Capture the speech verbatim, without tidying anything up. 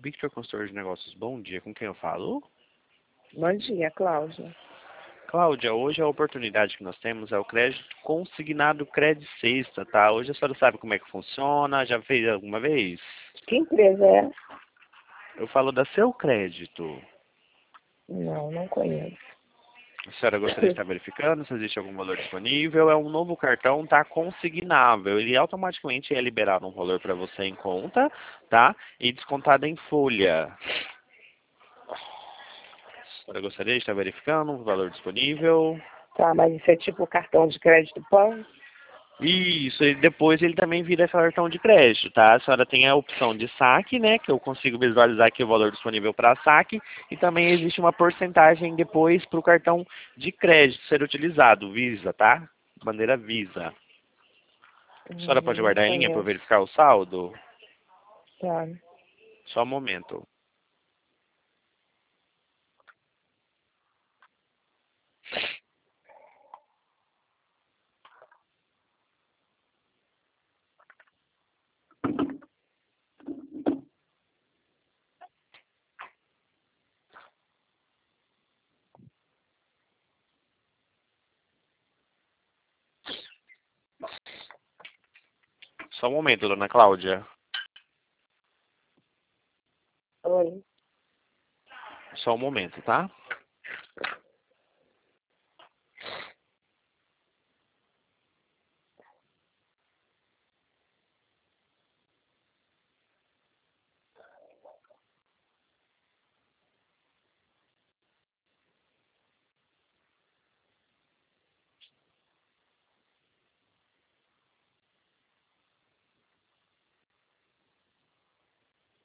Victor, consultor de negócios, bom dia. Com quem eu falo? Bom dia, Cláudia. Cláudia, hoje a oportunidade que nós temos é o crédito consignado Credit Sexta, tá? Hoje a senhora sabe como é que funciona, já fez alguma vez? Que empresa é? Eu falo da Seu Crédito. Não, não conheço. A senhora gostaria de estar verificando se existe algum valor disponível? É um novo cartão, tá consignável. Ele automaticamente é liberado um valor para você em conta, tá? E descontado em folha. A senhora gostaria de estar verificando um valor disponível? Tá, mas isso é tipo cartão de crédito pão? Isso, e depois ele também vira cartão de crédito, tá? A senhora tem a opção de saque, né? Que eu consigo visualizar aqui o valor disponível para saque. E também existe uma porcentagem depois para o cartão de crédito ser utilizado, Visa, tá? Bandeira Visa. A senhora pode Hum, não guardar em linha para eu conheço. verificar o saldo? Tá. Só um momento. Só um momento, dona Cláudia. Oi. Só um momento, tá?